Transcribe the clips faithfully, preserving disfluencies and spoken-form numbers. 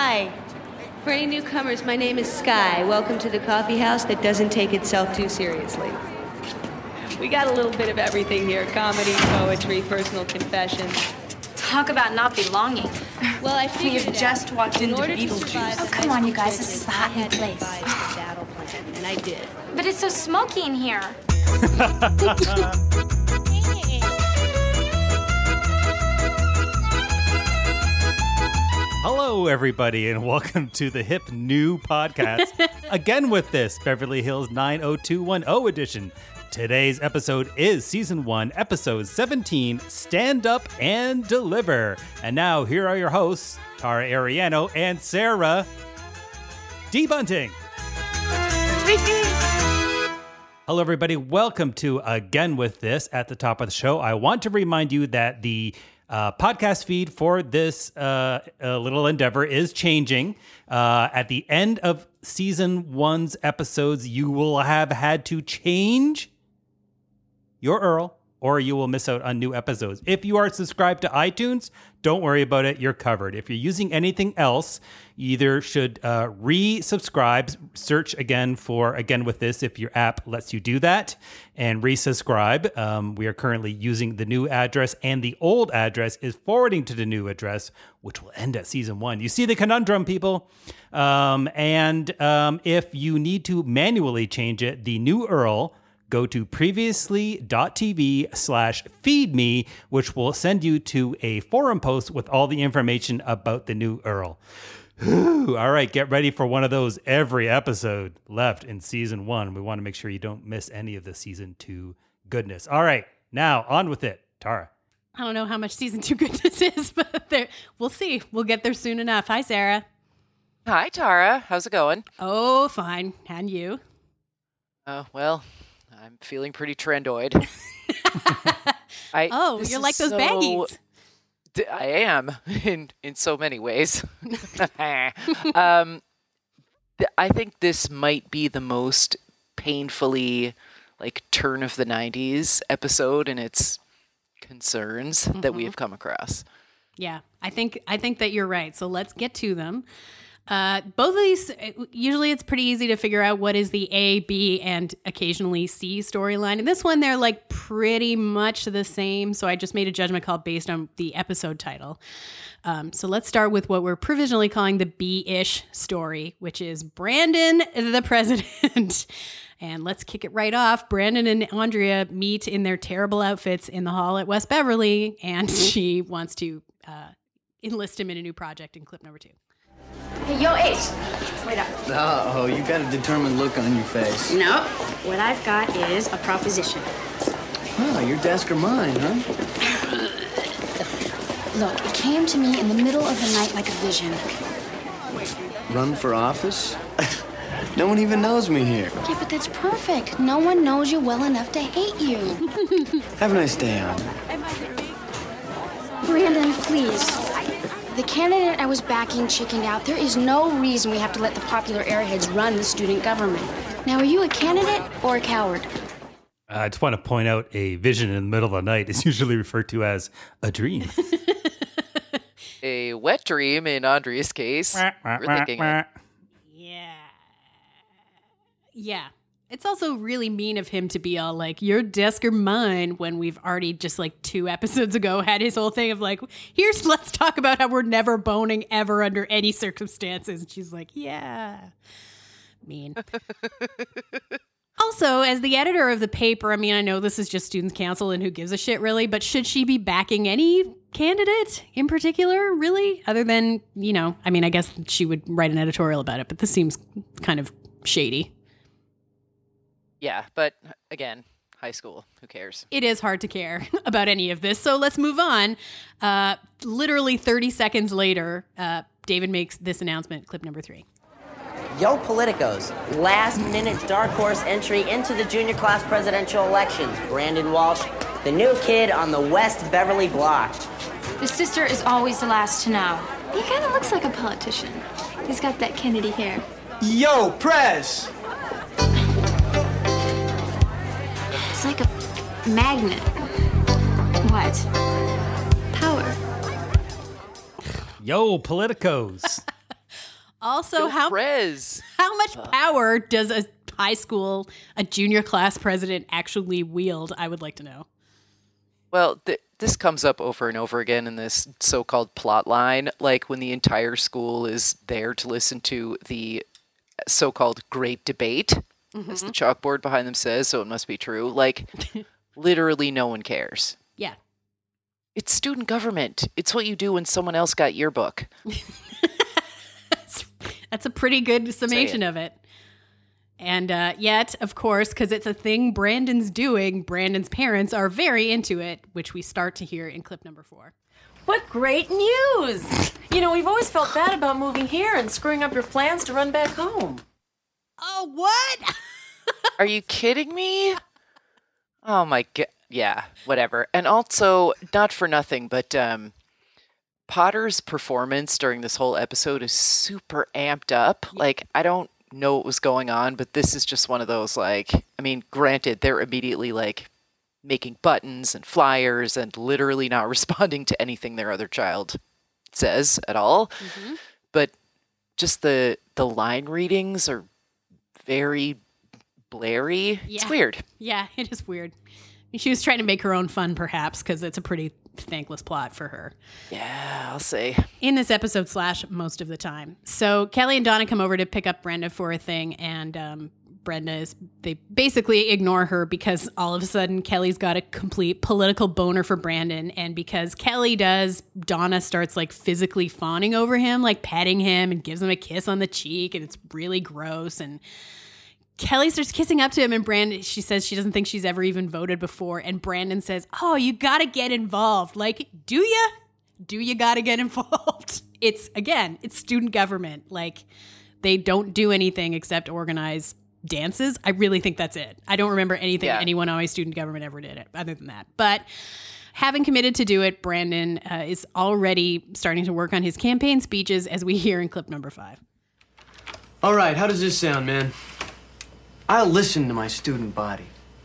Hi. For any newcomers, my name is Sky. Welcome to the coffee house that doesn't take itself too seriously. We got a little bit of everything here. Comedy, poetry, personal confessions. Talk about not belonging. Well, I We figured have it just out. walked In into order to Beetlejuice. survive Oh, as come high on, you school guys, this is the hot new I had to place. devise a saddle plan, and I did. But it's so smoky in here. Hello, everybody, and welcome to the hip new podcast. Again with this Beverly Hills nine oh two one oh edition. Today's episode is season one, episode seventeen, Stand Up and Deliver. And now here are your hosts, Tara Ariano and Sarah D. Bunting. Hello, everybody. Welcome to Again with This. At the top of the show, I want to remind you that the uh, podcast feed for this uh, uh, little endeavor is changing. Uh, at the end of season one's episodes, you will have had to change your U R L, or you will miss out on new episodes. If you are subscribed to iTunes, don't worry about it. You're covered. If you're using anything else, you either should uh, resubscribe, search again for Again With This if your app lets you do that, and resubscribe. Um, we are currently using the new address, and the old address is forwarding to the new address, which will end at season one. You see the conundrum, people? Um, and um, if you need to manually change it, the new U R L, go to previously.tv slash feed me, which will send you to a forum post with all the information about the new U R L. Whew. All right, get ready for one of those every episode left in season one. We want to make sure you don't miss any of the season two goodness. All right, now on with it. Tara. I don't know how much season two goodness is, but there, we'll see. We'll get there soon enough. Hi, Sarah. Hi, Tara. How's it going? Oh, fine. And you? Oh, well, I'm feeling pretty trendoid. I, oh, you're like those so, baggies. D- I am in in so many ways. um, th- I think this might be the most painfully like turn of the nineties episode in its concerns mm-hmm. that we have come across. Yeah, I think I think that you're right. So let's get to them. Uh, both of these, usually it's pretty easy to figure out what is the A, B, and occasionally C storyline. And this one, they're like pretty much the same. So I just made a judgment call based on the episode title. Um, so let's start with what we're provisionally calling the B-ish story, which is Brandon the President. And let's kick it right off. Brandon and Andrea meet in their terrible outfits in the hall at West Beverly, and she wants to uh, enlist him in a new project in clip number two. Hey, yo, Ace. Wait up. Oh, you got a determined look on your face. No. What I've got is a proposition. Oh, your desk or mine, huh? Look, it came to me in the middle of the night like a vision. Run for office? No one even knows me here. Yeah, but that's perfect. No one knows you well enough to hate you. Have a nice day, Anna. Brandon, please. The candidate I was backing chickened out. There is no reason we have to let the popular airheads run the student government. Now, are you a candidate or a coward? I just want to point out a vision in the middle of the night is usually referred to as a dream. A wet dream in Andrea's case. We're thinking it. Yeah. Yeah. It's also really mean of him to be all like, your desk or mine, when we've already just like two episodes ago had his whole thing of like, here's, let's talk about how we're never boning ever under any circumstances. And she's like, yeah, mean. Also, as the editor of the paper, I mean, I know this is just Students' Council and who gives a shit really, but should she be backing any candidate in particular, really? Other than, you know, I mean, I guess she would write an editorial about it, but this seems kind of shady. Yeah, but again, high school, who cares? It is hard to care about any of this, so let's move on. Uh, literally thirty seconds later, uh, David makes this announcement, clip number three. Yo, Politicos, last-minute dark horse entry into the junior class presidential elections. Brandon Walsh, the new kid on the West Beverly block. The sister is always the last to know. He kind of looks like a politician. He's got that Kennedy hair. Yo, Prez! It's like a magnet. What? Power. Yo, Politicos. Also, Go how Prez. how much power does a high school, a junior class president actually wield? I would like to know. Well, th- this comes up over and over again in this so-called plot line, like when the entire school is there to listen to the so-called great debate, mm-hmm. as the chalkboard behind them says, so it must be true. Like, literally no one cares. Yeah. It's student government. It's what you do when someone else got your book. that's, that's a pretty good summation of it. And uh, yet, of course, because it's a thing Brandon's doing, Brandon's parents are very into it, which we start to hear in clip number four. What great news! You know, we've always felt bad about moving here and screwing up your plans to run back home. Oh, what? Are you kidding me? Oh my god. Yeah, whatever. And also, not for nothing, but um, Potter's performance during this whole episode is super amped up. Like, I don't know what was going on, but this is just one of those, like, I mean, granted, they're immediately, like, making buttons and flyers and literally not responding to anything their other child says at all. Mm-hmm. But just the the line readings are very blurry. Yeah. It's weird. Yeah, it is weird. She was trying to make her own fun, perhaps, because it's a pretty thankless plot for her. Yeah, I'll say. In this episode slash most of the time. So Kelly and Donna come over to pick up Brenda for a thing, and um, Brenda is, they basically ignore her because all of a sudden Kelly's got a complete political boner for Brandon, and because Kelly does, Donna starts like physically fawning over him, like petting him and gives him a kiss on the cheek, and it's really gross. And Kelly starts kissing up to him, and Brandon, she says she doesn't think she's ever even voted before. And Brandon says, oh, you got to get involved. Like, do you? Do you got to get involved? It's, again, it's student government. Like, they don't do anything except organize dances. I really think that's it. I don't remember anything yeah. anyone on my student government ever did it other than that. But having committed to do it, Brandon uh, is already starting to work on his campaign speeches, as we hear in clip number five. All right, how does this sound, man? I'll listen to my student body.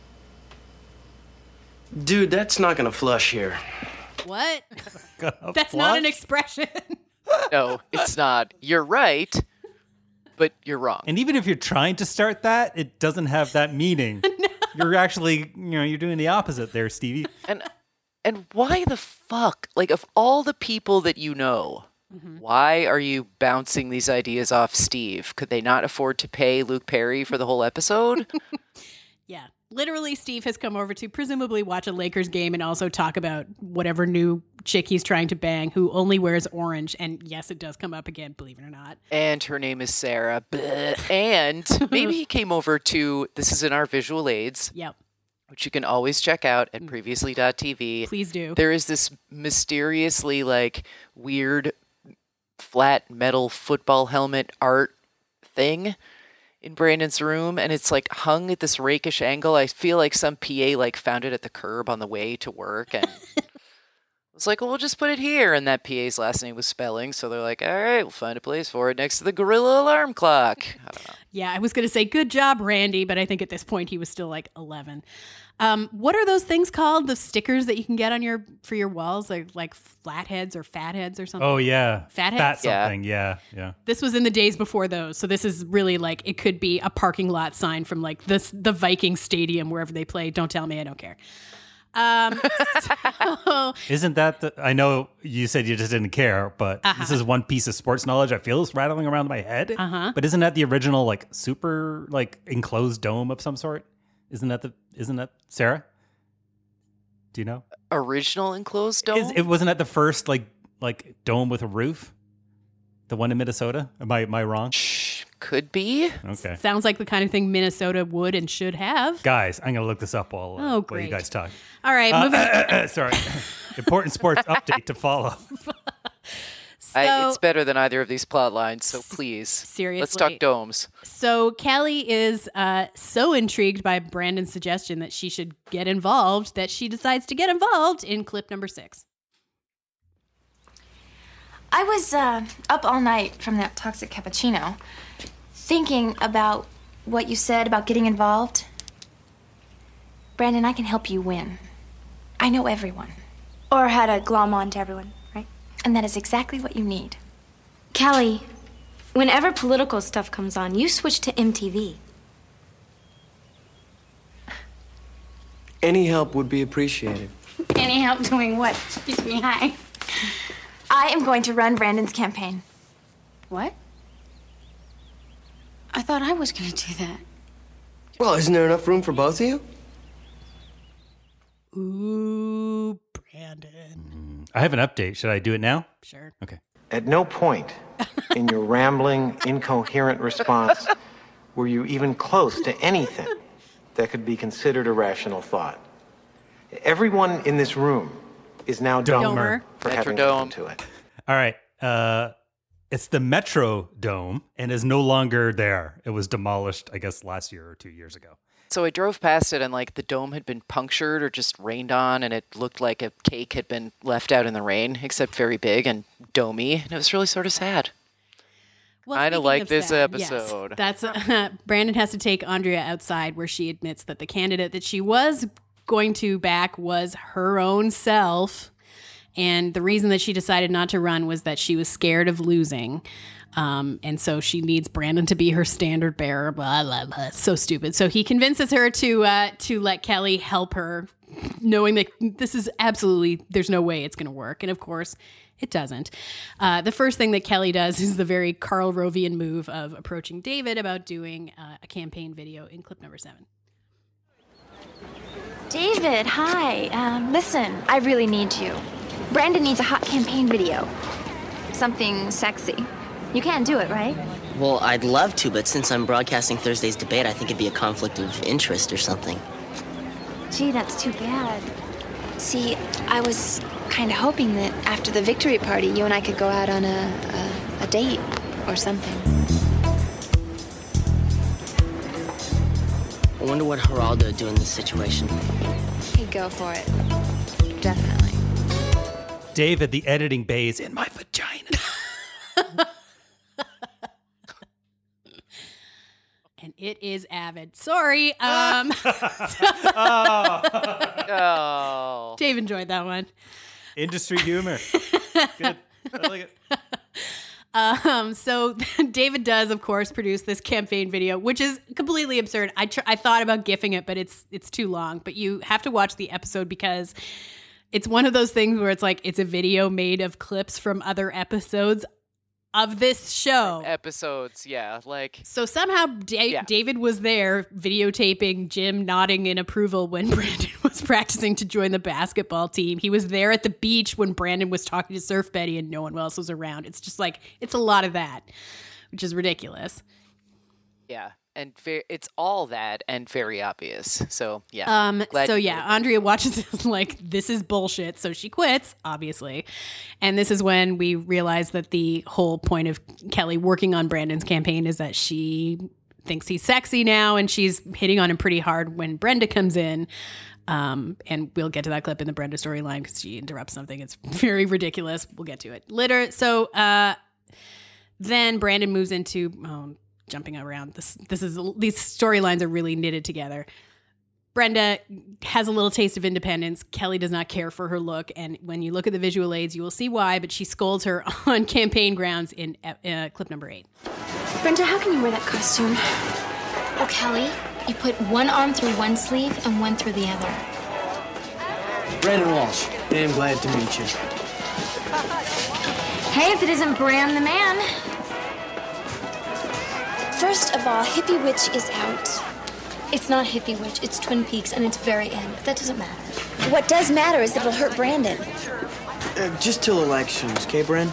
Dude, that's not gonna flush here. What? That's flush? not an expression. No, it's not. You're right, but you're wrong. And even if you're trying to start that, it doesn't have that meaning. No. You're actually, you know, you're doing the opposite there, Stevie. And and why the fuck? Like, of all the people that you know, mm-hmm. why are you bouncing these ideas off Steve? Could they not afford to pay Luke Perry for the whole episode? Yeah. Literally, Steve has come over to presumably watch a Lakers game and also talk about whatever new chick he's trying to bang who only wears orange. And yes, it does come up again, believe it or not. And her name is Sarah. Bleh. And maybe he came over to, this is in our visual aids. Yep. Which you can always check out at previously dot t v. Please do. There is this mysteriously, like, weird flat metal football helmet art thing in Brandon's room, and it's like hung at this rakish angle. I feel like some P A like found it at the curb on the way to work, and was like, well, we'll just put it here. And that P A's last name was Spelling, so they're like, all right, we'll find a place for it next to the Gorilla alarm clock. I don't know. Yeah, I was going to say, good job, Randy, but I think at this point he was still like eleven. Um, what are those things called? The stickers that you can get on your for your walls, like like flatheads or fatheads or something? Oh yeah, fatheads. Fat something. Yeah. yeah, yeah. This was in the days before those, so this is really like it could be a parking lot sign from like this the Viking Stadium wherever they play. Don't tell me I don't care. Um, so, Isn't that the? I know you said you just didn't care, but uh-huh. this is one piece of sports knowledge I feel is rattling around my head. Uh-huh. But isn't that the original like super like enclosed dome of some sort? Isn't that the? Isn't that Sarah? Do you know? Original enclosed dome? Is, it wasn't that the first like like dome with a roof? The one in Minnesota? Am I am I wrong? Shh, could be. Okay. Sounds like the kind of thing Minnesota would and should have. Guys, I'm gonna look this up while, uh, oh, great. while you guys talk. All right, uh, moving. Uh, uh, uh, sorry, important sports update to follow. So, I, it's better than either of these plot lines, so please. Seriously. Let's talk domes. So Kelly is uh, so intrigued by Brandon's suggestion that she should get involved that she decides to get involved in clip number six. I was uh, up all night from that toxic cappuccino, thinking about what you said about getting involved. Brandon, I can help you win. I know everyone. Or how to glom on to everyone, right? And that is exactly what you need. Kelly, Whenever political stuff comes on, you switch to M T V. Any help would be appreciated. Any help doing what? Excuse me, hi. I am going to run Brandon's campaign. What? I thought I was going to do that. Well, isn't there enough room for both of you? Ooh, Brandon. I have an update. Should I do it now? Sure. Okay. At no point in your rambling, incoherent response were you even close to anything that could be considered a rational thought. Everyone in this room is now dumber for having listened to it. All right. Uh, it's the Metro Dome and is no longer there. It was demolished, I guess, last year or two years ago. So I drove past it and like the dome had been punctured or just rained on, and it looked like a cake had been left out in the rain, except very big and domey, and it was really sort of sad. Well, kind of speaking like of this sad, episode. Yes, that's uh, Brandon has to take Andrea outside, where she admits that the candidate that she was going to back was her own self, and the reason that she decided not to run was that she was scared of losing. Um, and so she needs Brandon to be her standard bearer. Blah, blah, blah. So stupid. So he convinces her to uh, to let Kelly help her, knowing that this is absolutely, there's no way it's going to work. And of course, it doesn't. Uh, the first thing that Kelly does is the very Karl Rovian move of approaching David about doing uh, a campaign video in clip number seven. David, hi. Um, listen, I really need you. Brandon needs a hot campaign video. Something sexy. You can't do it, right? Well, I'd love to, but since I'm broadcasting Thursday's debate, I think it'd be a conflict of interest or something. Gee, that's too bad. See, I was kind of hoping that after the victory party, you and I could go out on a, a, a date or something. I wonder what Geraldo would do in this situation. He'd go for it. Definitely. David, the editing bay is in my vagina. And it is Avid. Sorry. Um, oh. oh. Dave enjoyed that one. Industry humor. Good. I like it. Um, so David does, of course, produce this campaign video, which is completely absurd. I tr- I thought about gifting it, but it's it's too long. But you have to watch the episode because it's one of those things where it's like it's a video made of clips from other episodes of this show. From episodes, yeah. Like so somehow da- yeah. David was there videotaping Jim nodding in approval when Brandon was practicing to join the basketball team. He was there at the beach when Brandon was talking to Surf Betty and no one else was around. It's just like, it's a lot of that, which is ridiculous. Yeah. And ve- it's all that and very obvious. So, yeah. Um. Glad so, you yeah, Andrea watches this like, this is bullshit. So she quits, obviously. And this is when we realize that the whole point of Kelly working on Brandon's campaign is that she thinks he's sexy now. And she's hitting on him pretty hard when Brenda comes in. Um, and we'll get to that clip in the Brenda storyline because she interrupts something. It's very ridiculous. We'll get to it later. So uh, then Brandon moves into... Um, jumping around. This this is these storylines are really knitted together. Brenda has a little taste of independence. Kelly does not care for her look, and when you look at the visual aids, you will see why. But she scolds her on campaign grounds in uh, clip number eight. Brenda, how can you wear that costume? Oh, Kelly, you put one arm through one sleeve and one through the other. Brandon Walsh, damn glad to meet you. Hey, if it isn't Bran the man. First of all, Hippie Witch is out. It's not Hippie Witch, it's Twin Peaks, and it's very in, but that doesn't matter. What does matter is that it'll hurt Brandon. Uh, just till elections, okay, Bren?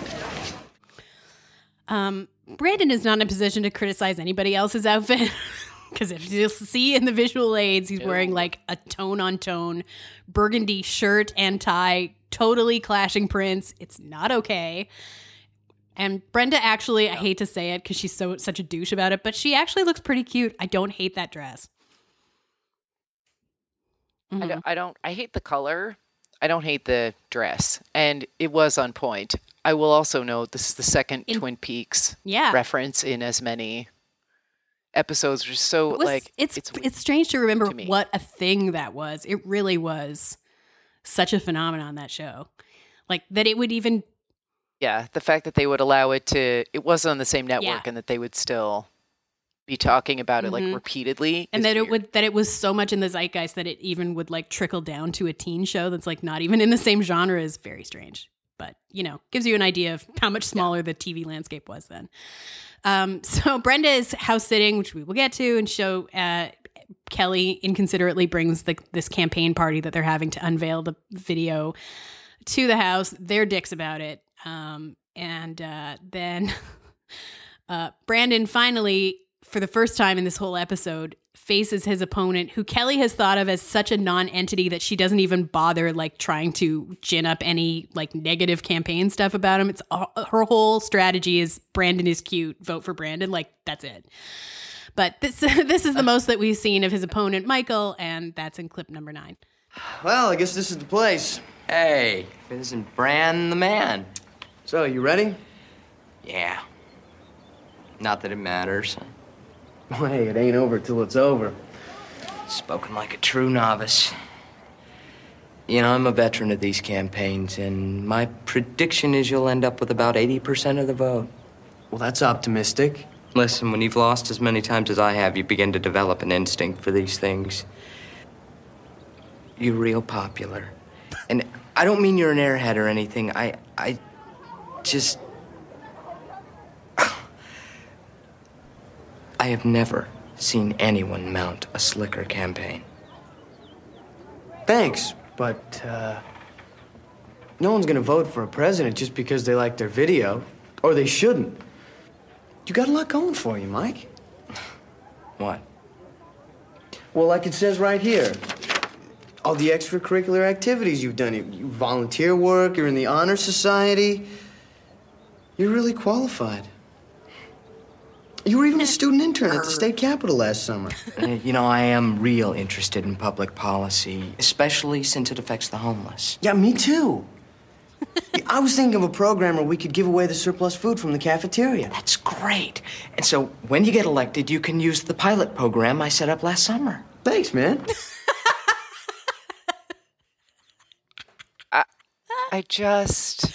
Um, Brandon is not in a position to criticize anybody else's outfit. Because if you'll see in the visual aids, he's wearing like a tone-on-tone burgundy shirt and tie, totally clashing prints. It's not okay. And Brenda actually, I hate to say it because she's so such a douche about it, but she actually looks pretty cute. I don't hate that dress. Mm-hmm. I don't, I don't, I hate the color. I don't hate the dress. And it was on point. I will also note this is the second in, Twin Peaks yeah. reference in as many episodes. Which is so it was, like, it's, it's, it's strange to remember to what a thing that was. It really was such a phenomenon, that show. Like that it would even Yeah, the fact that they would allow it to, it wasn't on the same network, Yeah. and that they would still be talking about it like Mhm. repeatedly. And is that it weird. would that it was so much in the zeitgeist that it even would like trickle down to a teen show that's like not even in the same genre is very strange. But, you know, gives you an idea of how much smaller the T V landscape was then. Um, so Brenda is house sitting, which we will get to, and show uh, Kelly inconsiderately brings the, this campaign party that they're having to unveil the video to the house. They're dicks about it. Um, and uh, then uh, Brandon finally, for the first time in this whole episode, faces his opponent, who Kelly has thought of as such a non-entity that she doesn't even bother like trying to gin up any like negative campaign stuff about him. It's all, her whole strategy is Brandon is cute, vote for Brandon. Like that's it. But this this is the most that we've seen of his opponent, Michael, and that's in clip number nine. Well, I guess this is the place. Hey, isn't Brand the man? So, you ready? Yeah. Not that it matters. Well, hey, it ain't over till it's over. Spoken like a true novice. You know, I'm a veteran of these campaigns, and my prediction is you'll end up with about eighty percent of the vote. Well, that's optimistic. Listen, when you've lost as many times as I have, you begin to develop an instinct for these things. You're real popular. And I don't mean you're an airhead or anything. I, I just... I have never seen anyone mount a slicker campaign. Thanks, but, uh... no one's gonna vote for a president just because they like their video. Or they shouldn't. You got a lot going for you, Mike. What? Well, like it says right here. All the extracurricular activities you've done. You, you volunteer work, you're in the honor society. You're really qualified. You were even a student intern at the state capitol last summer. Uh, you know, I am real interested in public policy, especially since it affects the homeless. Yeah, me too. I was thinking of a program where we could give away the surplus food from the cafeteria. That's great. And so when you get elected, you can use the pilot program I set up last summer. Thanks, man. I, I just...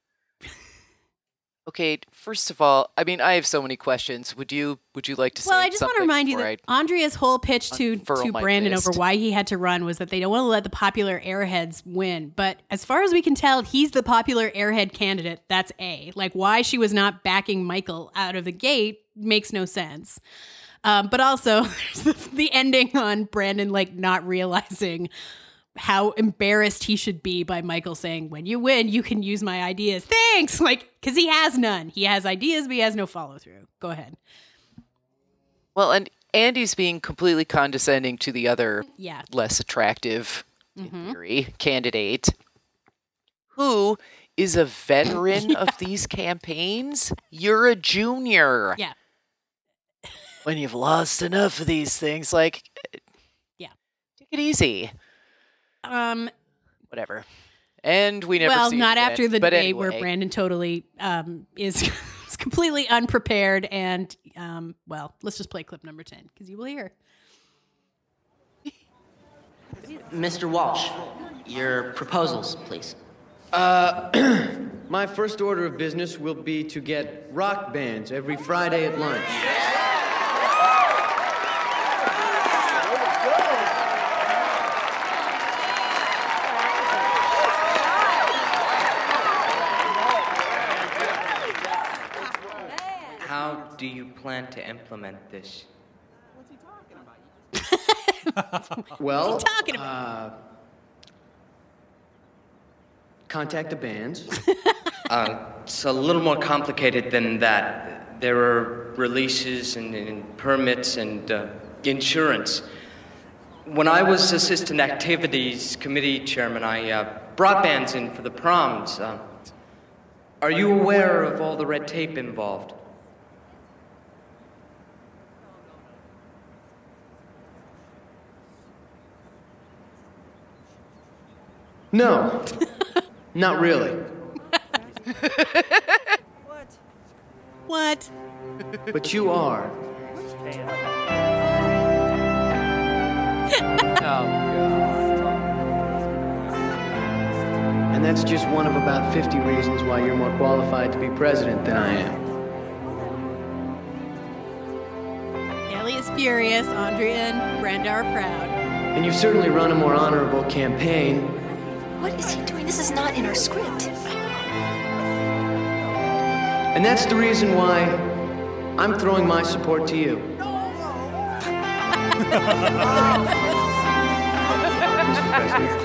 Okay, first of all, I mean, I have so many questions. Would you Would you like to say Well, I just want to something remind you before that Andrea's whole pitch to, unfurl to my Brandon fist? over why he had to run was that they don't want to let the popular airheads win. But as far as we can tell, he's the popular airhead candidate. That's A. Like, why she was not backing Michael out of the gate makes no sense. Um, but also, there's the, the ending on Brandon, like, not realizing how embarrassed he should be by Michael saying, when you win, you can use my ideas. Thanks! Like, because he has none. He has ideas, but he has no follow through. Go ahead. Well, and Andy's being completely condescending to the other Yeah. less attractive, Mm-hmm. in theory, candidate, who is a veteran of these campaigns. You're a junior. Yeah. When you've lost enough of these things, like, Yeah. take it easy. Um, Whatever. And we never well, see it not again. after the But day where anyway. Brandon totally um, is, is completely unprepared. And, um, well, let's just play clip number ten because you will hear. Mister Walsh, your proposals, please. Uh, my first order of business will be to get rock bands every Friday at lunch. How do you plan to implement this? Well, What's he talking about? Uh, contact the bands. Uh, it's a little more complicated than that. There are releases and, and permits and uh, insurance. When I was Assistant Activities Committee Chairman, I uh, brought bands in for the proms. Uh, are you aware of all the red tape involved? No, not really. What? But you are. And and that's just one of about fifty reasons why you're more qualified to be president than I am. Kelly is furious. Andrea and Brenda are proud. And you've certainly run a more honorable campaign. What is he doing? This is not in our script. And that's the reason why I'm throwing my support to you. Mister President.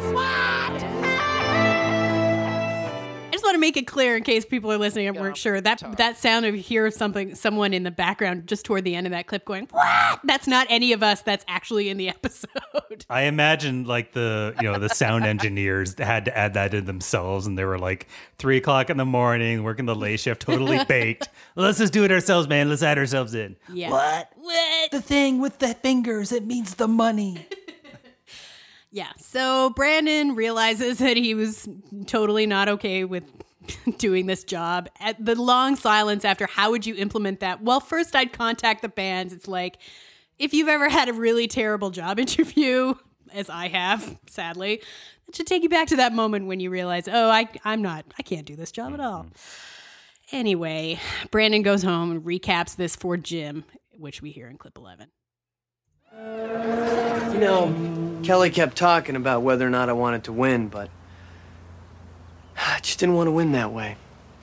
I just want to make it clear in case people are listening and weren't sure. That that sound of hear something, someone in the background just toward the end of that clip going, "What?" That's not any of us. That's actually in the episode. I imagine like the, you know, the sound engineers had to add that in themselves, and they were like three o'clock in the morning, working the late shift, totally baked. Let's just do it ourselves, man. Let's add ourselves in. Yeah. What? What? The thing with the fingers, it means the money. Yeah. So Brandon realizes that he was totally not okay with doing this job. At the long silence after, how would you implement that? Well, first I'd contact the bands. It's like, if you've ever had a really terrible job interview, as I have, sadly, it should take you back to that moment when you realize, oh, I, I'm not, I can't do this job at all. Anyway, Brandon goes home and recaps this for Jim, which we hear in clip eleven. You know, Kelly kept talking about whether or not I wanted to win, but I just didn't want to win that way.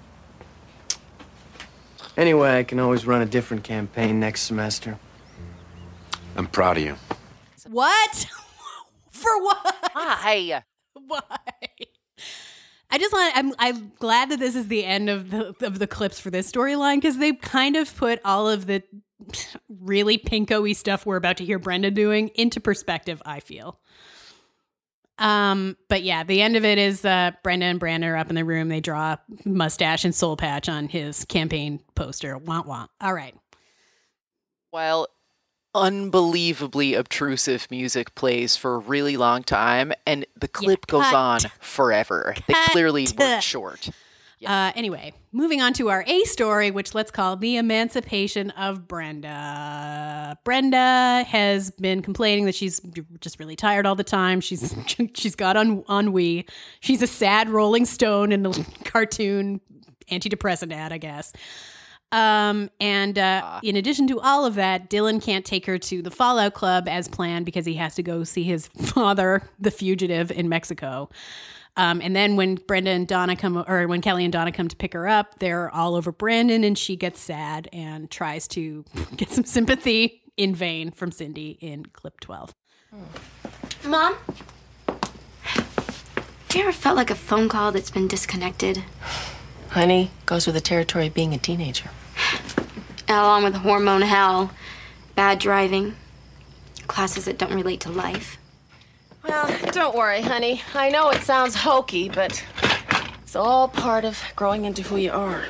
Anyway, I can always run a different campaign next semester. I'm proud of you. What? For what? Why? Why? I just want. I'm. I'm glad that this is the end of the of the clips for this storyline, because they kind of put all of the really pinko-y stuff we're about to hear Brenda doing into perspective, I feel. Um, but yeah, the end of it is uh, Brenda and Brandon are up in the room. They draw mustache and soul patch on his campaign poster. Wah wah. All right. While unbelievably obtrusive music plays for a really long time, and the clip Yeah, goes cut. on forever. They clearly Cut. weren't short. Uh, anyway, moving on to our A story, which let's call The Emancipation of Brenda. Brenda has been complaining that she's just really tired all the time. She's she's got en- ennui. She's a sad Rolling Stone in a cartoon antidepressant ad, I guess. Um, and uh, in addition to all of that, Dylan can't take her to the Fallout Club as planned because he has to go see his father, the fugitive, in Mexico. Um, and then when Brenda and Donna come, or when Kelly and Donna come to pick her up, they're all over Brandon, and she gets sad and tries to get some sympathy in vain from Cindy in clip twelve. Mom? Have you ever felt like a phone call that's been disconnected? Honey, goes with the territory of being a teenager. Along with hormone hell, bad driving, classes that don't relate to life. Well, don't worry, honey. I know it sounds hokey, but it's all part of growing into who you are.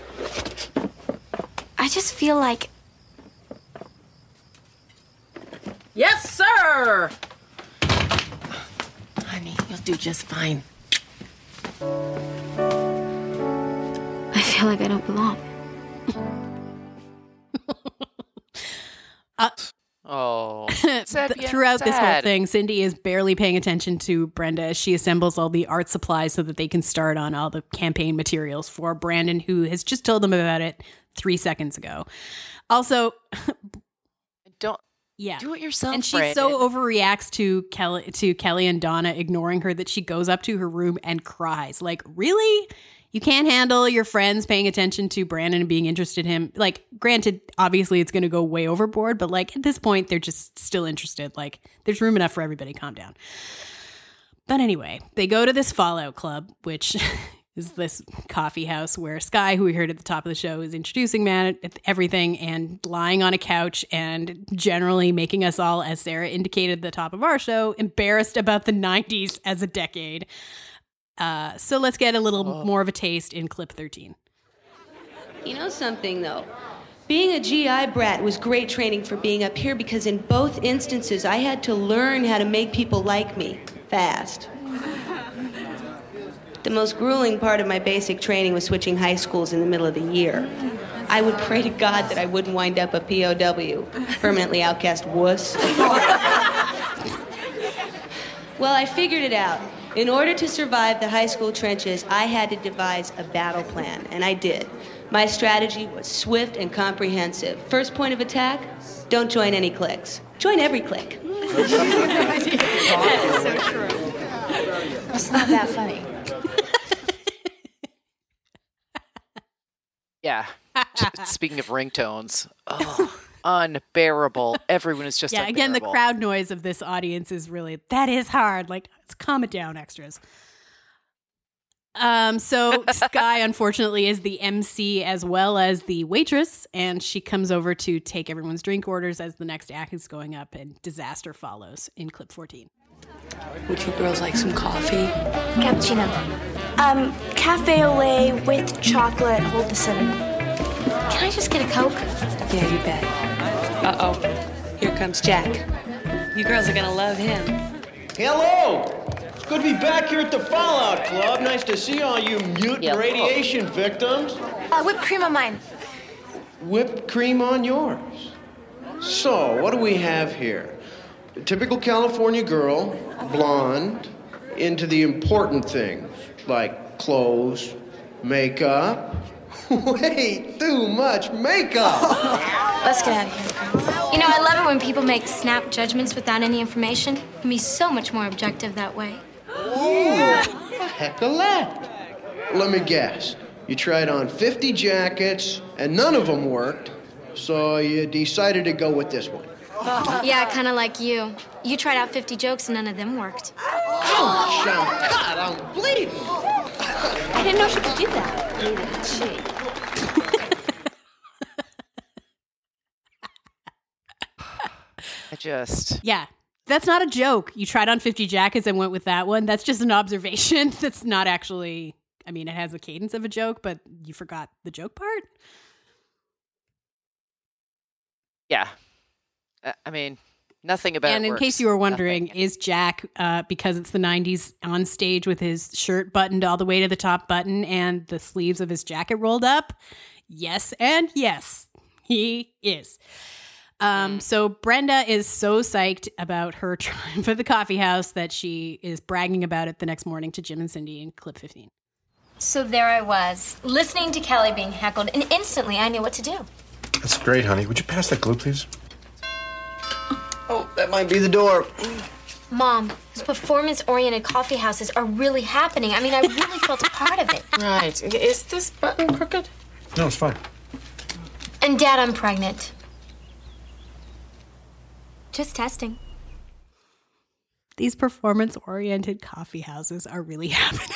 I just feel like Yes, sir! Honey, you'll do just fine. I feel like I don't belong. Uh, Oh. Th- throughout this whole thing, Cindy is barely paying attention to Brenda as she assembles all the art supplies so that they can start on all the campaign materials for Brandon, who has just told them about it three seconds ago. Also, don't yeah, do it yourself. And she Brandon. so overreacts to Kelly to Kelly and Donna ignoring her that she goes up to her room and cries. Like, really? You can't handle your friends paying attention to Brandon and being interested in him. Like, granted, obviously it's going to go way overboard, but like at this point, they're just still interested. Like, there's room enough for everybody. Calm down. But anyway, they go to this Fallout Club, which is this coffee house where Sky, who we heard at the top of the show, is introducing Matt at everything and lying on a couch and generally making us all, as Sarah indicated at the top of our show, embarrassed about the nineties as a decade. Uh, so let's get a little oh. more of a taste in clip thirteen. You know something, though? Being a G I brat was great training for being up here because in both instances, I had to learn how to make people like me fast. The most grueling part of my basic training was switching high schools in the middle of the year. I would pray to God that I wouldn't wind up a P O W, permanently outcast wuss. Well, I figured it out. In order to survive the high school trenches, I had to devise a battle plan, and I did. My strategy was swift and comprehensive. First point of attack, don't join any cliques. Join every clique. That is so true. It's not that funny. Yeah. Speaking of ringtones, oh, unbearable. Everyone is just yeah. unbearable. Again, the crowd noise of this audience is really that is hard. Like, let's calm it down, extras. Um. So Sky, unfortunately, is the M C as well as the waitress, and she comes over to take everyone's drink orders as the next act is going up, and disaster follows in clip fourteen. Would you girls like some coffee? Cappuccino. Um, cafe au lait with chocolate. Hold the cinnamon. Can I just get a Coke? Yeah, you bet. Uh-oh. Here comes Jack. You girls are gonna love him. Hello! It's good to be back here at the Fallout Club. Nice to see all you mutant yep. radiation victims. Uh, whipped cream on mine. Whipped cream on yours. So, what do we have here? A typical California girl, blonde, into the important things, like clothes, makeup. Way too much makeup! Let's get out of here. You know, I love it when people make snap judgments without any information. It can be so much more objective that way. Ooh, heck of that. Let me guess. You tried on fifty jackets, and none of them worked, so you decided to go with this one. Yeah, kind of like you. You tried out fifty jokes and none of them worked. Ouch! God, I'm bleeding! I didn't know she could do that. Neither did she. I just... Yeah. That's not a joke. You tried on fifty jackets and went with that one. That's just an observation. That's not actually... I mean, it has the cadence of a joke, but you forgot the joke part? Yeah. I mean, nothing about and it in works. case you were wondering, Nothing. is Jack, uh, because it's the nineties, on stage with his shirt buttoned all the way to the top button and the sleeves of his jacket rolled up? Yes, and yes, he is. Um, so Brenda is so psyched about her triumph at the coffee house that she is bragging about it the next morning to Jim and Cindy in clip fifteen. So there I was, listening to Kelly being heckled, and instantly I knew what to do. That's great, honey. Would you pass that glue, please? Oh, that might be the door. Mom, those performance-oriented coffee houses are really happening. I mean, I really felt a part of it. Right. Is this button crooked? No, it's fine. And Dad, I'm pregnant. Just testing. These performance-oriented coffee houses are really happening.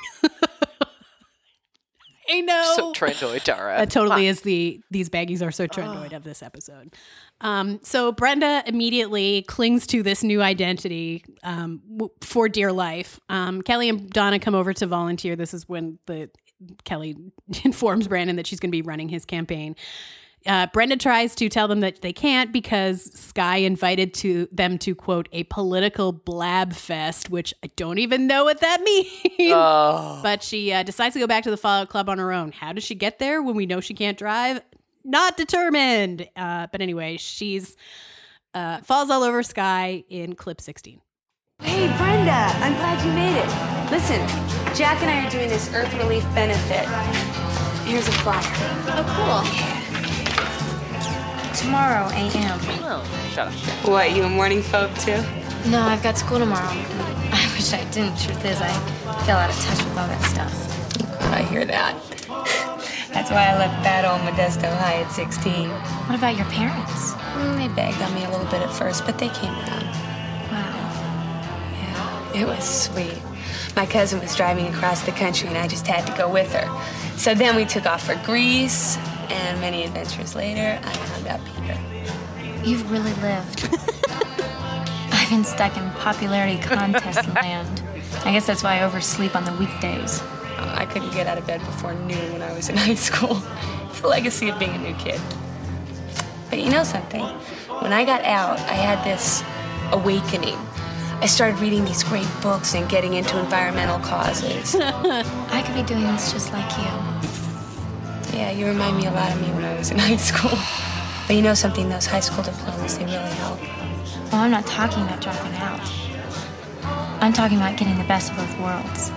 I know. So trendoid, Tara. That totally is the these baggies are so trendoid of this episode. Um, so Brenda immediately clings to this new identity um, w- for dear life. Um, Kelly and Donna come over to volunteer. This is when the Kelly informs Brandon that she's going to be running his campaign. Uh, Brenda tries to tell them that they can't because Sky invited to them to, quote, a political blab fest, which I don't even know what that means. Oh. But she uh, decides to go back to the Fallout Club on her own. How does she get there when we know she can't drive? Not determined. Uh, but anyway, she's uh, falls all over Sky in clip sixteen. Hey, Brenda, I'm glad you made it. Listen, Jack and I are doing this Earth Relief benefit. Here's a flyer. Oh, cool. Tomorrow, A M Oh, shut up. What, you a morning folk too? No, I've got school tomorrow. I wish I didn't. Truth is, I fell out of touch with all that stuff. I hear that. That's why I left bad old Modesto High at sixteen. What about your parents? Mm, they begged on me a little bit at first, but they came around. Wow. Yeah, it was sweet. My cousin was driving across the country, and I just had to go with her. So then we took off for Greece, and many adventures later, I found out Peter. You've really lived. I've been stuck in popularity contest land. I guess that's why I oversleep on the weekdays. I couldn't get out of bed before noon when I was in high school. It's the legacy of being a new kid. But you know something? When I got out, I had this awakening. I started reading these great books and getting into environmental causes. I could be doing this just like you. Yeah, you remind me a lot of me when I was in high school. But you know something? Those high school diplomas, they really help. Well, I'm not talking about dropping out. I'm talking about getting the best of both worlds.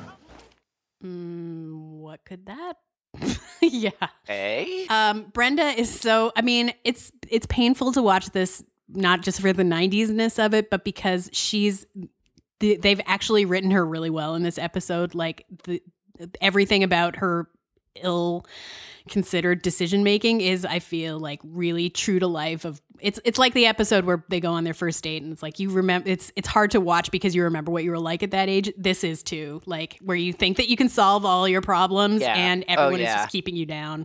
Mm, what could that? Yeah. Hey. Um, Brenda is so. I mean, it's it's painful to watch this, not just for the nineties-ness of it, but because she's. The, they've actually written her really well in this episode. Like the everything about her ill considered decision making is, I feel like, really true to life. Of it's it's like the episode where they go on their first date and it's like you remember it's it's hard to watch because you remember what you were like at that age. This is too, like, where you think that you can solve all your problems Yeah. and Oh, everyone yeah. is just keeping you down.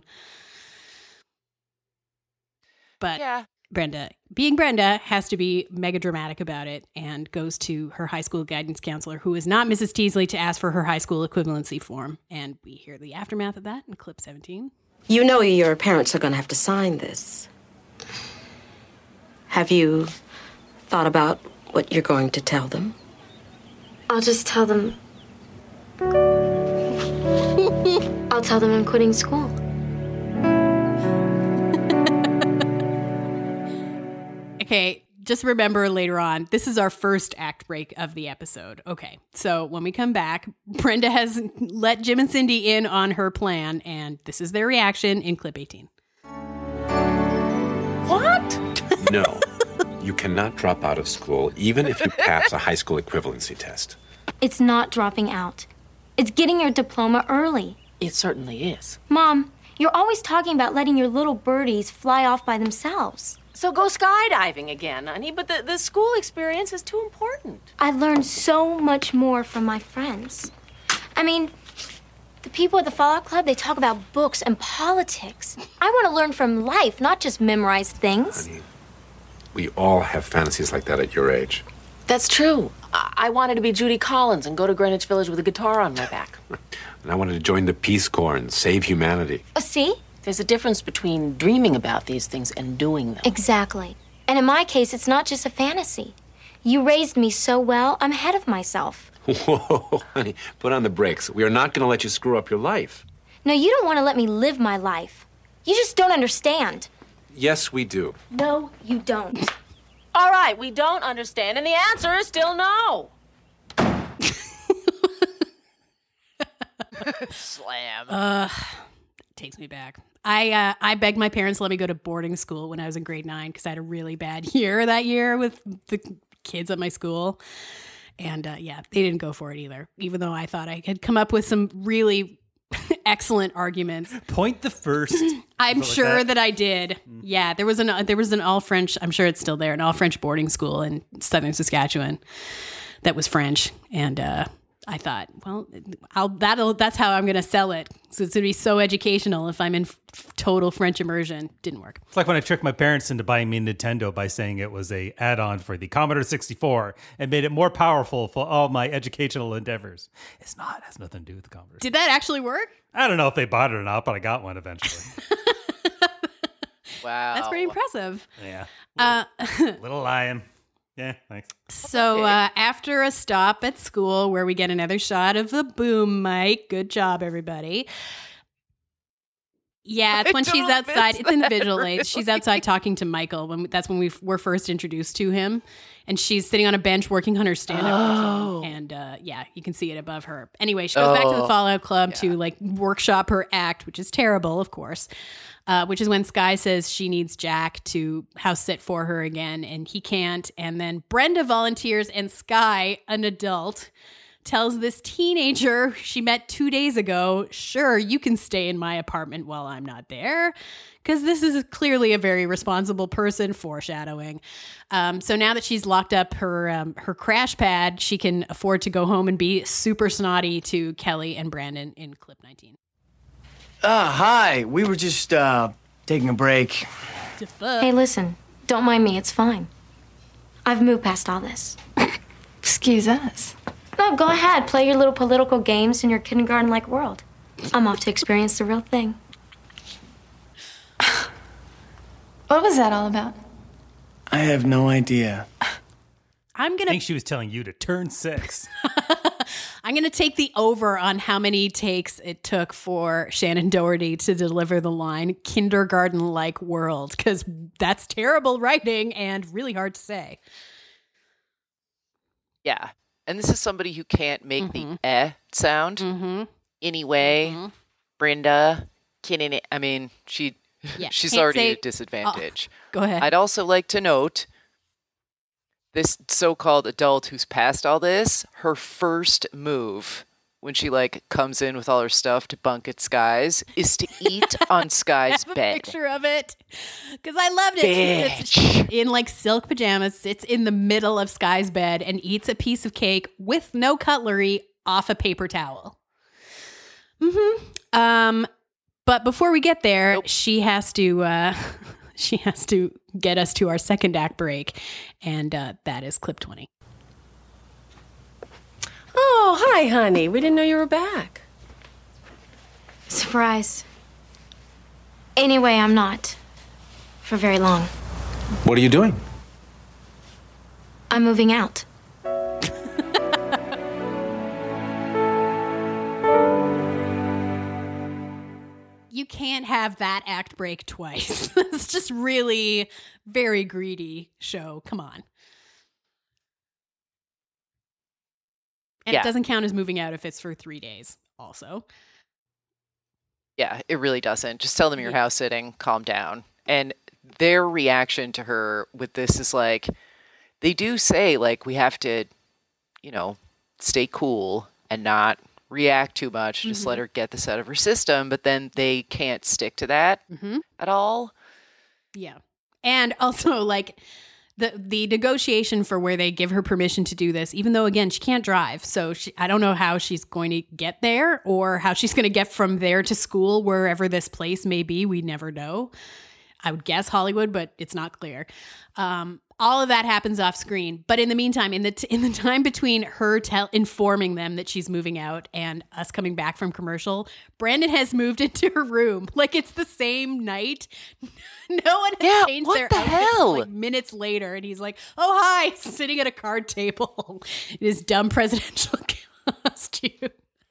But Yeah. Brenda, being Brenda, has to be mega dramatic about it and goes to her high school guidance counselor, who is not Missus Teasley, to ask for her high school equivalency form. And we hear the aftermath of that in clip seventeen. You know your parents are going to have to sign this. Have you thought about what you're going to tell them? I'll just tell them. I'll tell them I'm quitting school. Okay, just remember later on, this is our first act break of the episode. Okay, so when we come back, Brenda has let Jim and Cindy in on her plan, and this is their reaction in clip eighteen. What? No. You cannot drop out of school, even if you pass a high school equivalency test. It's not dropping out. It's getting your diploma early. It certainly is. Mom, you're always talking about letting your little birdies fly off by themselves. So go skydiving again, honey, but the, the school experience is too important. I learned so much more from my friends. I mean, the people at the Fallout Club, they talk about books and politics. I want to learn from life, not just memorize things. Honey, we all have fantasies like that at your age. That's true. I, I wanted to be Judy Collins and go to Greenwich Village with a guitar on my back. And I wanted to join the Peace Corps and save humanity. Uh, see? There's a difference between dreaming about these things and doing them. Exactly. And in my case, it's not just a fantasy. You raised me so well, I'm ahead of myself. Whoa, honey, put on the brakes. We are not going to let you screw up your life. No, you don't want to let me live my life. You just don't understand. Yes, we do. No, you don't. All right, we don't understand, and the answer is still no. Slam. Uh, takes me back. I uh, I begged my parents to let me go to boarding school when I was in grade nine because I had a really bad year that year with the kids at my school. And uh, yeah, they didn't go for it either, even though I thought I had come up with some really excellent arguments. Point the first. I'm like sure that? that I did. Yeah, there was an there was an all French. I'm sure it's still there. An all French boarding school in southern Saskatchewan that was French, and uh, I thought, well, I'll that'll that's how I'm going to sell it. So it's going to be so educational if I'm in f- total French immersion. Didn't work. It's like when I tricked my parents into buying me a Nintendo by saying it was a add-on for the Commodore sixty-four and made it more powerful for all my educational endeavors. It's not. It has nothing to do with the Commodore. Did that actually work? I don't know if they bought it or not, but I got one eventually. Wow. That's pretty impressive. Yeah. Uh, Little lion. Yeah, thanks. So uh, after a stop at school where we get another shot of the boom mic, good job, everybody. Yeah, it's I when she's don't outside. miss It's in the that, visual aid. really. She's outside talking to Michael. When that's when we f- were first introduced to him, and she's sitting on a bench working on her stand-up Oh. routine. And uh, yeah, you can see it above her. Anyway, she goes back to the Oh, Fallout Club to like workshop her act, which is terrible, of course. Uh, which is when Sky says she needs Jack to house sit for her again, and he can't. And then Brenda volunteers, and Sky, an adult, tells this teenager she met two days ago, sure, you can stay in my apartment while I'm not there, because this is clearly a very responsible person, foreshadowing. Um, so now that she's locked up her um, her crash pad, she can afford to go home and be super snotty to Kelly and Brandon in clip nineteen. Ah, hi. We were just, uh, taking a break. Hey, listen. Don't mind me. It's fine. I've moved past all this. Excuse us. No, go ahead. Play your little political games in your kindergarten-like world. I'm off to experience the real thing. What was that all about? I have no idea. I'm I gonna think she was telling you to turn six. I'm going to take the over on how many takes it took for Shannon Doherty to deliver the line kindergarten-like world, because that's terrible writing and really hard to say. Yeah. and this is somebody who can't make Mm-hmm. the eh sound Mm-hmm. anyway. Mhm. Brenda, can any, I mean, she Yeah, she's can't already say- at a disadvantage. Oh, go ahead. I'd also like to note this so-called adult who's past all this, her first move when she like comes in with all her stuff to bunk at Sky's is to eat on Sky's I have bed. a picture of it because I loved it. She sits in like silk pajamas, sits in the middle of Sky's bed and eats a piece of cake with no cutlery off a paper towel. Mm-hmm. Um, but before we get there, nope. she has to uh, she has to get us to our second act break, and uh, that is clip twenty. Oh, hi, honey. We didn't know you were back. Surprise. Anyway, I'm not. For very long. What are you doing? I'm moving out. You can't have that act break twice. It's just really very greedy show. Come on. And yeah. It doesn't count as moving out if it's for three days also. Yeah, it really doesn't. Just tell them you're house sitting, calm down. And their reaction to her with this is like, they do say, like, we have to, you know, stay cool and not react too much. Just Mm-hmm. let her get this out of her system. But then they can't stick to that Mm-hmm. at all. Yeah. And also, like, the the negotiation for where they give her permission to do this, even though, again, she can't drive. So she, I don't know how she's going to get there or how she's going to get from there to school, wherever this place may be. We never know. I would guess Hollywood, but it's not clear. Um, all of that happens off screen. But in the meantime, in the t- in the time between her tell informing them that she's moving out and us coming back from commercial, Brandon has moved into her room. Like, it's the same night. No one has Yeah, changed what their the outfits hell? like minutes later. And he's like, oh, hi, sitting at a card table in his dumb presidential costume.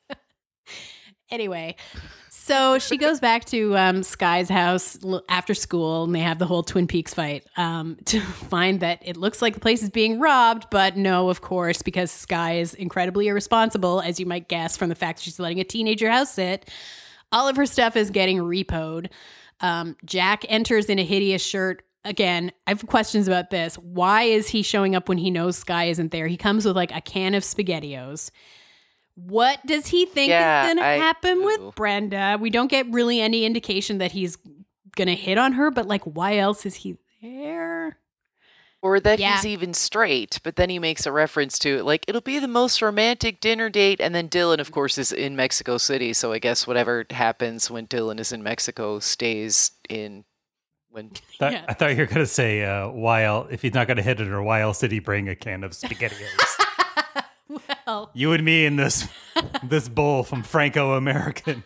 Anyway, so she goes back to um, Sky's house l- after school, and they have the whole Twin Peaks fight um, to find that it looks like the place is being robbed, but no, of course, because Sky is incredibly irresponsible, as you might guess from the fact that she's letting a teenager house sit. All of her stuff is getting repoed. Um, Jack enters in a hideous shirt. Again, I have questions about this. Why is he showing up when he knows Sky isn't there? He comes with like a can of SpaghettiOs. What does he think Yeah, is going to I- happen ooh. with Brenda? We don't get really any indication that he's going to hit on her, but like, why else is he there? Or that Yeah. he's even straight, but then he makes a reference to like, it'll be the most romantic dinner date. And then Dylan, of course, is in Mexico City. So I guess whatever happens when Dylan is in Mexico stays in when. That- Yeah. I thought you were going to say, uh, why else, if he's not going to hit it, or why else did he bring a can of SpaghettiOs? Well, You and me in this this bowl from Franco-American.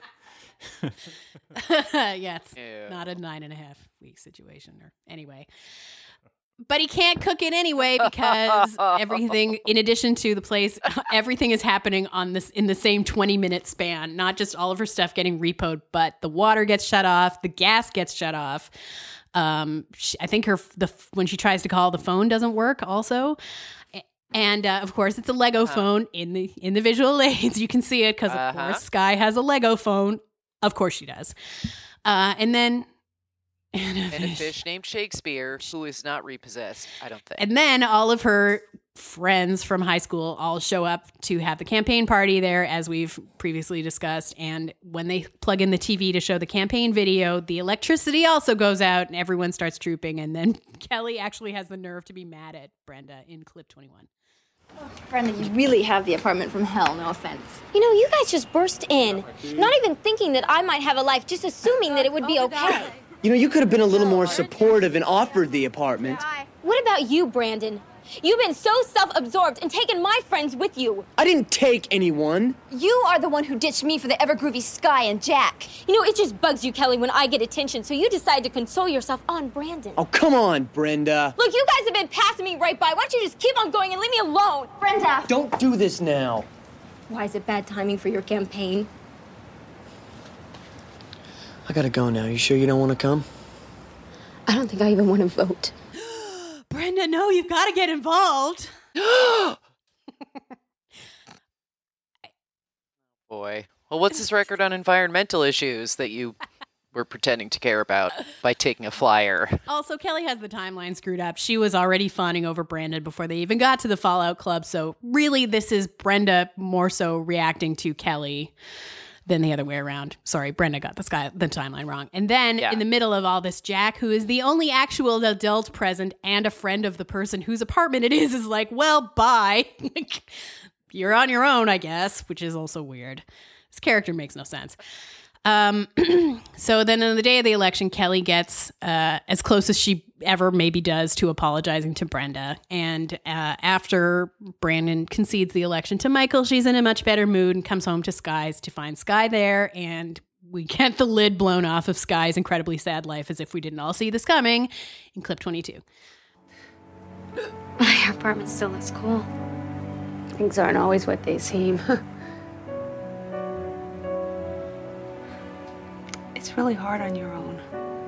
yeah, it's Ew. not a nine and a half week situation. Or anyway, but he can't cook it anyway because everything, in addition to the place, everything is happening on this in the same twenty minute span. Not just all of her stuff getting repoed, but the water gets shut off, the gas gets shut off. Um, she, I think her the when she tries to call, the phone doesn't work. Also. And uh, of course, it's a Lego Uh-huh. phone in the in the visual aids. You can see it because, of Uh-huh. course, Sky has a Lego phone. Of course, she does. Uh, and then, and, a And a fish. fish named Shakespeare, who is not repossessed, I don't think. And then all of her friends from high school all show up to have the campaign party there, as we've previously discussed. And when they plug in the T V to show the campaign video, the electricity also goes out, and everyone starts trooping. And then Kelly actually has the nerve to be mad at Brenda in clip twenty-one. Brenda, you really have the apartment from hell, no offense. You know, you guys just burst in, not even thinking that I might have a life, just assuming that it would be okay. You know, you could have been a little more supportive and offered the apartment. What about you, Brandon? You've been so self-absorbed and taken my friends with you. I didn't take anyone. You are the one who ditched me for the ever-groovy Sky and Jack. You know, it just bugs you, Kelly, when I get attention, so you decide to console yourself on Brandon. Oh, come on, Brenda. Look, you guys have been passing me right by. Why don't you just keep on going and leave me alone? Brenda! Don't do this now. Why is it bad timing for your campaign? I gotta go now. You sure you don't want to come? I don't think I even want to vote. Brenda, no, you've got to get involved. Boy. Well, what's his record on environmental issues that you were pretending to care about by taking a flyer? Also, Kelly has the timeline screwed up. She was already fawning over Brandon before they even got to the Fallout Club. So really, this is Brenda more so reacting to Kelly than the other way around. Sorry, Brenda got the sky the timeline wrong. And then Yeah. in the middle of all this, Jack, who is the only actual adult present and a friend of the person whose apartment it is, is like, well, bye. You're on your own, I guess, which is also weird. This character makes no sense. Um, so then on the day of the election, Kelly gets uh, as close as she ever maybe does to apologizing to Brenda. And uh, after Brandon concedes the election to Michael, she's in a much better mood and comes home to Sky's to find Sky there. And we get the lid blown off of Sky's incredibly sad life as if we didn't all see this coming in clip twenty-two. My apartment still looks cool. Things aren't always what they seem. It's really hard on your own.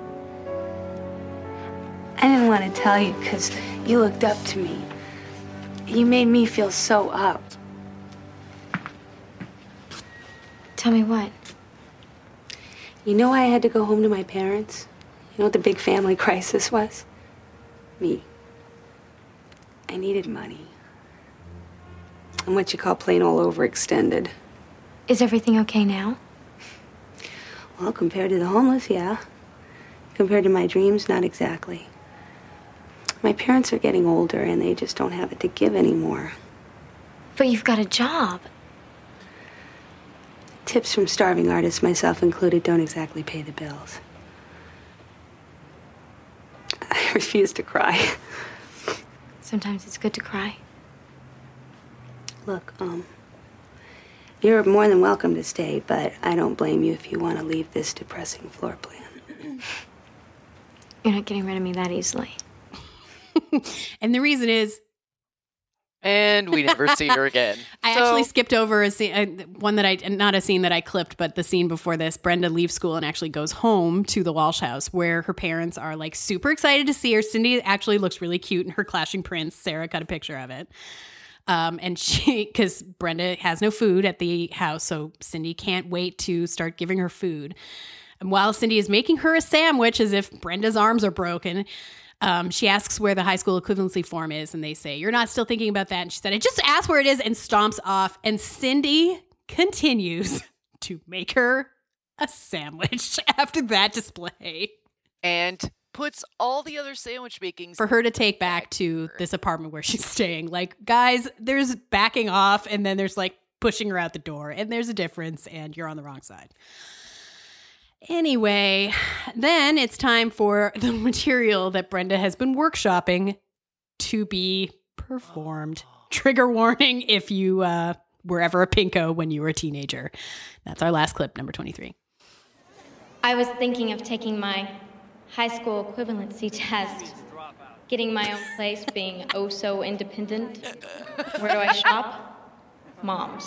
I didn't want to tell you because you looked up to me. You made me feel so up. Tell me what? You know why I had to go home to my parents? You know what the big family crisis was? Me. I needed money. I'm what you call plain old overextended. Is everything okay now? Well, compared to the homeless, yeah. Compared to my dreams, not exactly. My parents are getting older and they just don't have it to give anymore. But you've got a job. Tips from starving artists, myself included, don't exactly pay the bills. I refuse to cry. Sometimes it's good to cry. Look, um, you're more than welcome to stay, but I don't blame you if you want to leave this depressing floor plan. You're not getting rid of me that easily. And the reason is... And we never see her again. I So- actually skipped over a scene, uh, one that I, not a scene that I clipped, but the scene before this. Brenda leaves school and actually goes home to the Walsh house where her parents are like super excited to see her. Cindy actually looks really cute in her clashing prints. Sarah got a picture of it. Um, and she, because Brenda has no food at the house, so Cindy can't wait to start giving her food. And while Cindy is making her a sandwich as if Brenda's arms are broken, um, she asks where the high school equivalency form is, and they say, "You're not still thinking about that." And she said, "I just asked where it is," and stomps off. And Cindy continues to make her a sandwich after that display. And puts all the other sandwich makings For her to take back to this apartment where she's staying. Like, guys, there's backing off and then there's like pushing her out the door, and there's a difference, and you're on the wrong side. Anyway, then it's time for the material that Brenda has been workshopping to be performed. Trigger warning if you uh, were ever a pinko when you were a teenager. That's our last clip, number twenty-three. I was thinking of taking my high school equivalency test, getting my own place, being oh so independent. Where do I shop? Mom's.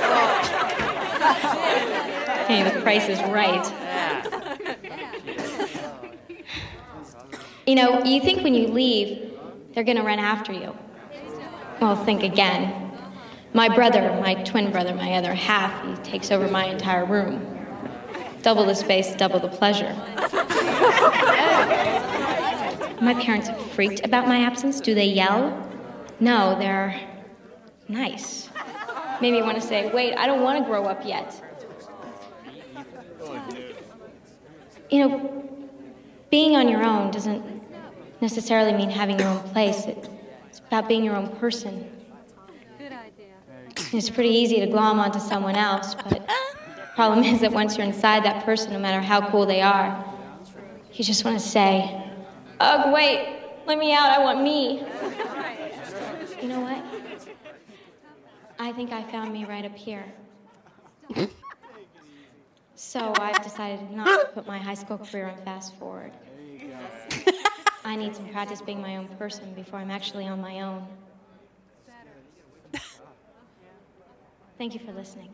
Hey, the price is right. You know, you think when you leave, they're gonna run after you. Well, think again. My brother, my twin brother, my other half, he takes over my entire room. Double the space, double the pleasure. My parents freaked about my absence. Do they yell? No, they're nice. Made me want to say, wait, I don't want to grow up yet. You know, being on your own doesn't necessarily mean having your own place. It, it's about being your own person. It's pretty easy to glom onto someone else, but the problem is that once you're inside that person, no matter how cool they are, you just want to say, ugh, wait, let me out, I want me. You know what? I think I found me right up here. So I've decided not to put my high school career on fast forward. I need some practice being my own person before I'm actually on my own. Thank you for listening.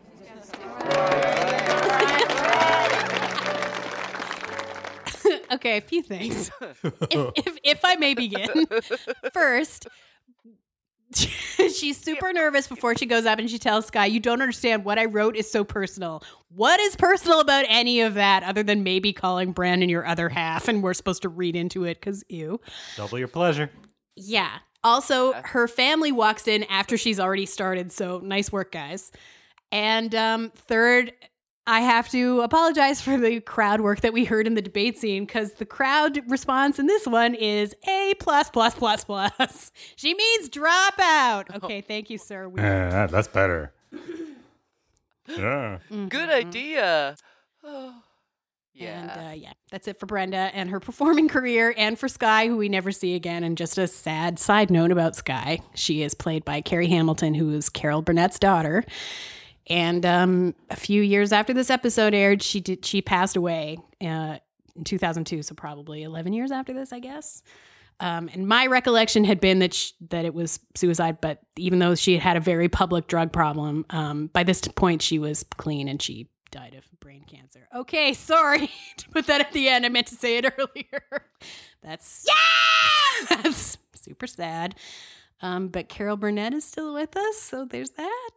Okay, a few things. if, if, if I may begin. First, She's super nervous before she goes up and she tells Sky, you don't understand. What I wrote is so personal. What is personal about any of that other than maybe calling Brandon your other half? And we're supposed to read into it because ew. Double your pleasure. Yeah. Also, her family walks in after she's already started. So nice work, guys. And um, third, I have to apologize for the crowd work that we heard in the debate scene because the crowd response in this one is A plus plus plus plus. She means dropout. Okay, thank you, sir. We- Yeah, that's better. Yeah. Mm-hmm. Good idea. Oh. Yeah. And uh, yeah, that's it for Brenda and her performing career, and for Sky, who we never see again. And just a sad side note about Sky, she is played by Carrie Hamilton, who is Carol Burnett's daughter. And um, a few years after this episode aired, she did she passed away uh, in two thousand two, so probably eleven years after this, I guess. Um, and my recollection had been that she, that it was suicide, but even though she had had a very public drug problem, um, by this point she was clean and she died of brain cancer. Okay, sorry to put that at the end. I meant to say it earlier. That's yeah, that's super sad. Um, but Carol Burnett is still with us, so there's that.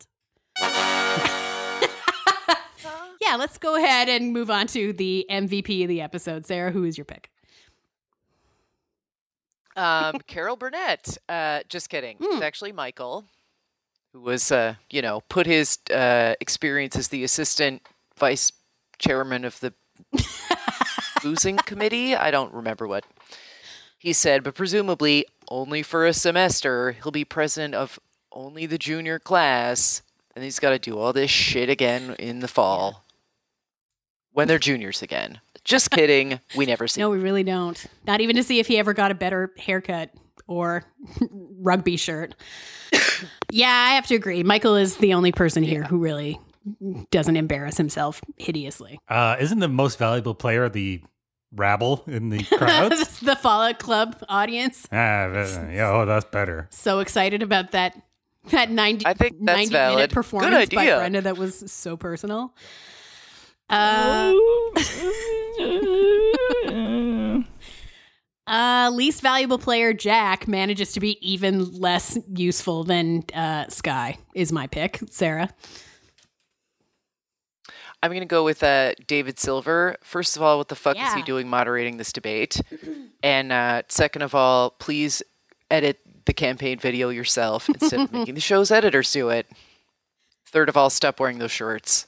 Yeah, let's go ahead and move on to the M V P of the episode. Sarah, who is your pick? Um, Carol Burnett. Uh, just kidding. Hmm. It's actually Michael, who was, uh, you know, put his uh, experience as the assistant vice chairman of the boozing committee. I don't remember what he said, but presumably only for a semester. He'll be president of only the junior class, and he's got to do all this shit again in the fall when they're juniors again. Just kidding. We never see. No, we really don't. Not even to see if he ever got a better haircut or rugby shirt. Yeah, I have to agree. Michael is the only person here who really doesn't embarrass himself hideously. Uh, isn't the most valuable player the rabble in the crowds? The Fallout Club audience. Ah, that, yeah, oh, that's better. So excited about that that ninety, I think that's ninety valid. minute Good performance by idea. Brenda that was so personal. Uh, uh, least valuable player Jack manages to be even less useful than uh, Sky is my pick. Sarah. I'm going to go with uh, David Silver. First of all, what the fuck is he Yeah. doing moderating this debate? And uh, second of all, please edit the campaign video yourself instead of making the show's editors do it. Third of all, stop wearing those shorts.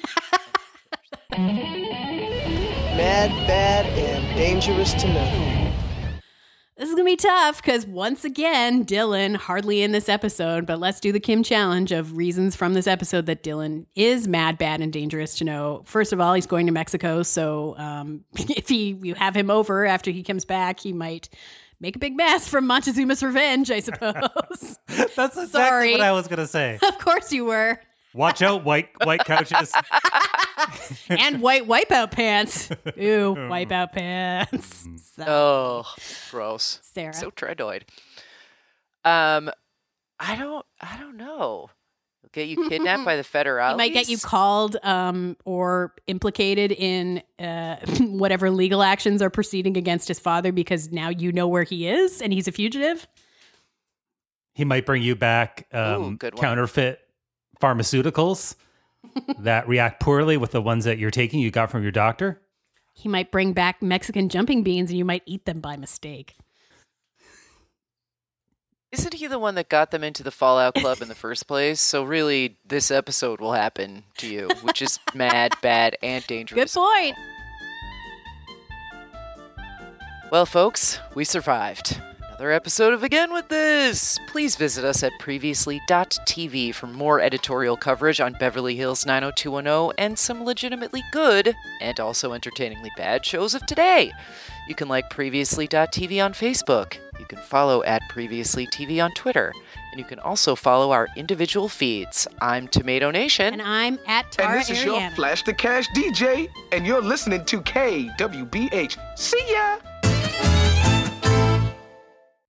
Mad, bad, and dangerous to know. This is going to be tough because once again, Dylan, hardly in this episode, but let's do the Kim challenge of reasons from this episode that Dylan is mad, bad, and dangerous to know. First of all, he's going to Mexico. So um, if he, you have him over after he comes back, he might make a big mess from Montezuma's revenge, I suppose. That's exactly Sorry. what I was going to say. Of course you were. Watch out, white white couches. And white wipeout pants. Ew, wipeout pants. So, Oh, gross. Sarah. So tridoid. Um, I don't, I don't know. He'll get you kidnapped by the federales. He might get you called um, or implicated in uh, whatever legal actions are proceeding against his father because now you know where he is and he's a fugitive. He might bring you back um, Ooh, good one. counterfeit pharmaceuticals that react poorly with the ones that you're taking you got from your doctor. He might bring back Mexican jumping beans and you might eat them by mistake. Isn't he the one that got them into the Fallout Club in the first place? So really, this episode will happen to you, which is mad, bad, and dangerous. Good point. Well, folks, we survived. Another episode of Again with This. Please visit us at previously dot t v for more editorial coverage on Beverly Hills nine oh two one oh and some legitimately good and also entertainingly bad shows of today. You can like previously dot t v on Facebook. You can follow at previously t v on Twitter. And you can also follow our individual feeds. I'm Tomato Nation. And I'm at Tara And this is your Ariana. Flash the Cash D J, and you're listening to K W B H. See ya!